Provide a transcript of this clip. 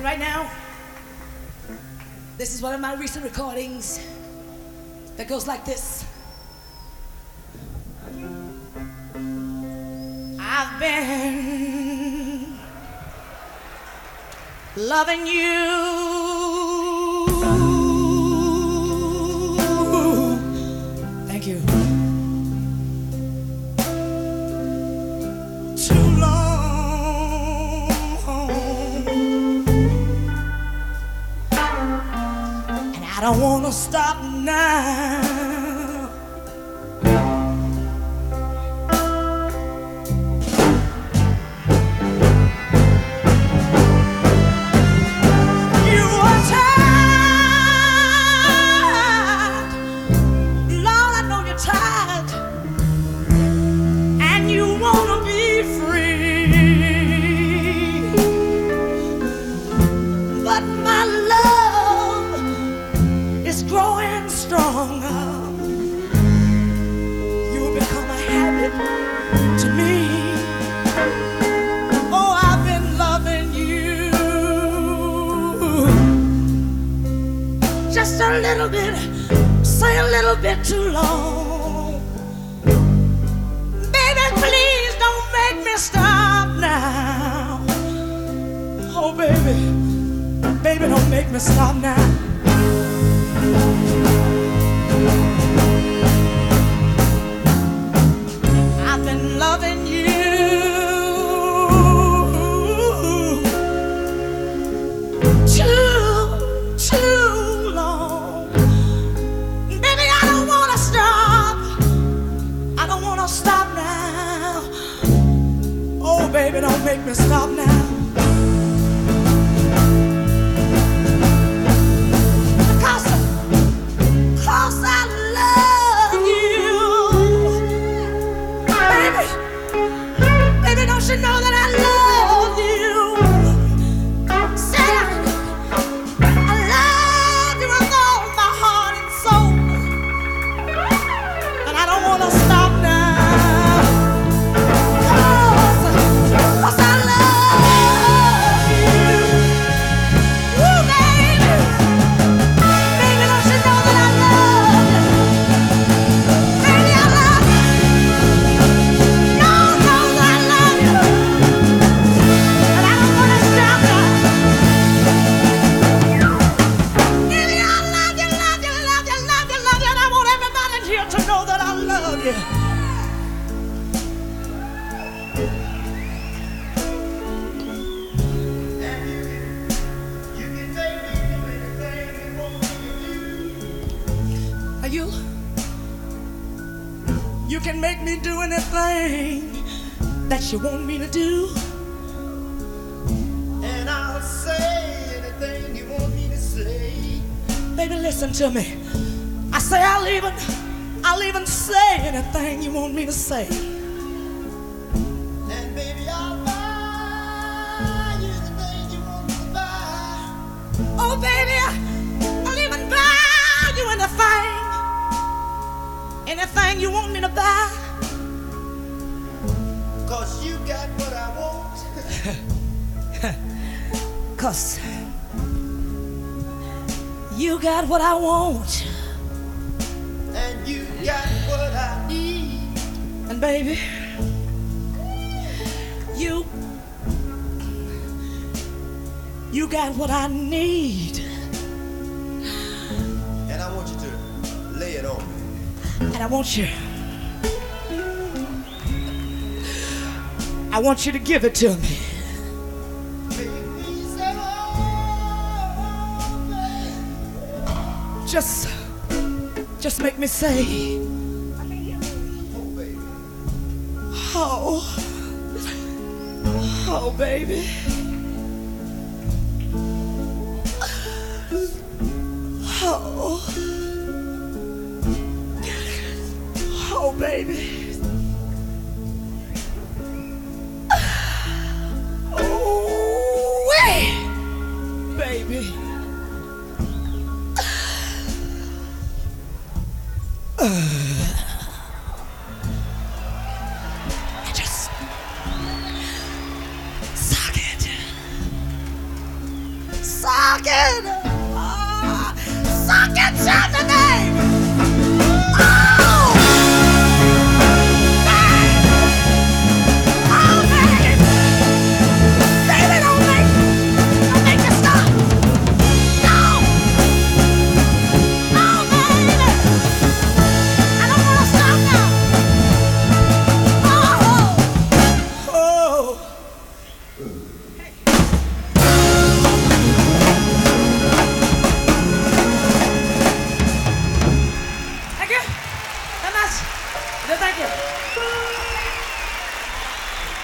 right now, this is one of my recent recordings that goes like this. I've been loving you thank you too long, and I don't want to stop now. Just a little bit, say a little bit too long. Baby, please don't make me stop now. Oh, baby, baby, don't make me stop now. I've been loving you baby, don't make me stop now. Because I love you. Baby, baby, don't you know that I love you? Say I love you with all my heart and soul. And I don't want to stop now. You can make me do anything that you want me to do, and I'll say anything you want me to say. Baby, listen to me. I say I'll even say anything you want me to say. And baby, I'll buy you the thing you want me to buy. Oh, baby, I'll even buy you anything you want me to buy. 'Cause you got what I want. 'Cause you got what I want. And you got what I need. And baby, you got what I need. And I want you to lay it on me. And I want you to give it to me. Just make me say, oh, oh, baby. Oh, oh, baby. Oh, baby. Just suck it. rocking.